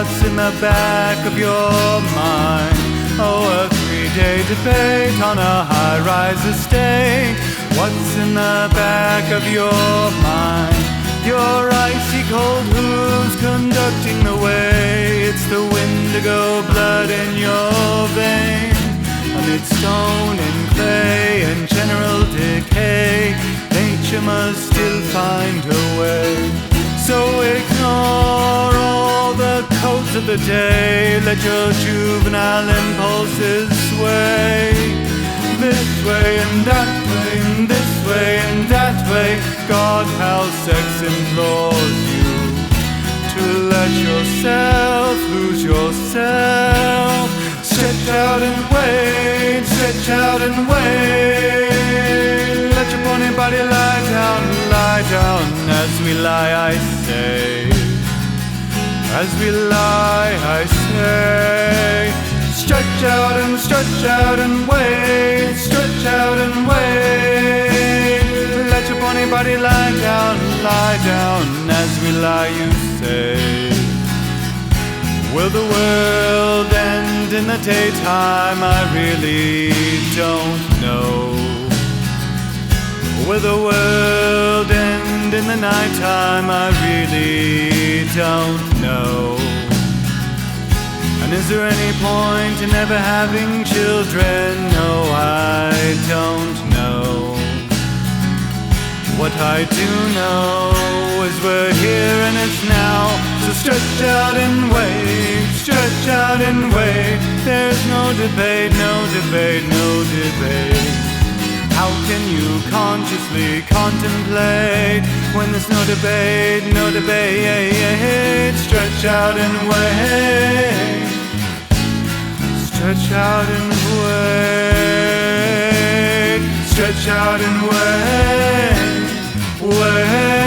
what's in the back of your mind. Oh, a 3-day debate on a high-rise estate. What's in the back of your mind? Your icy cold hooves conducting the way. It's the Wendigo blood in your veins. Amid stone and clay and general decay, nature must still find her way. So ignore all the codes of the day. Let your juvenile impulses sway. This way and that way, and this way and that way. God, how sex implores you to let yourself lose yourself. Stretch out and wait, stretch out and wait. Let your bony body lie down as we lie, I say. As we lie, I say. Stretch out and wait, stretch out and wait. Let your bony body lie down as we lie, you say. Will the world end in the daytime? I really don't know. Will the world end in the nighttime? I really don't know. And is there any point in ever having children? No, I don't know. What I do know is we're here and it's now. So stretch out and wait, stretch out and wait. There's no debate, no debate, no debate. How can you consciously contemplate when there's no debate, no debate? Stretch out and wait, stretch out and wait, stretch out and wait, wait.